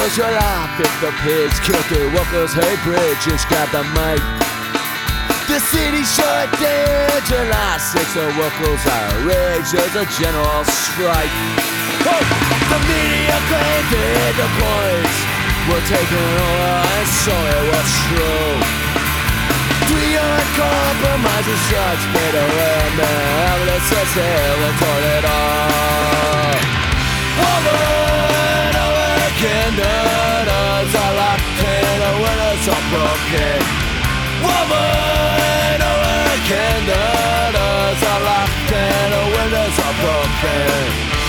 July 5th, the pigs killed the workers' hate bridge and scrapped the mic. The city shut down July 6th, the workers outraged, there's a general strike. Oh! The media claimed that the boys were taking over and so it was true. 3 uncompromising shots made a real man, let's just say we told it all. Over and over again, the doors are locked and the windows are broken. Over and over again, the doors are locked and the windows are broken.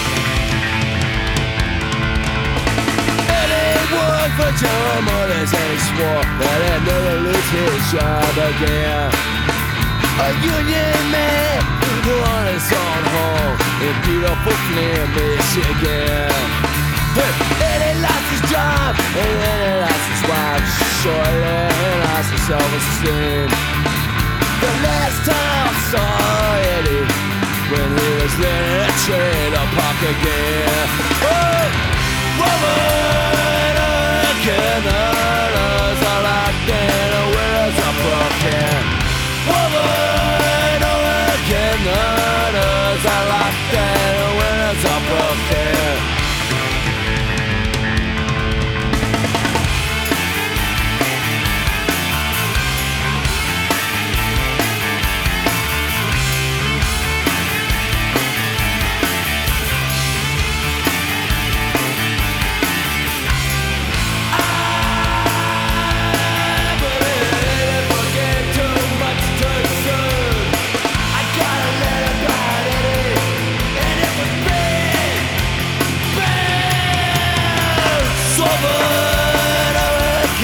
Eddie worked for General Motors and he swore that he'd never lose his job again. A union man who owned his own home in beautiful Flint, Michigan. Eddie lost his job and then he lost his wife. Shortly he lost his self-esteem. The last time I saw Eddie, when he was in a trailer park again. Oh! Over and over again, the doors are locked and the windows are broken. Over and over again, the doors are locked and the windows are broken.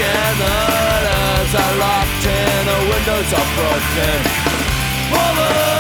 Windows are broken. Over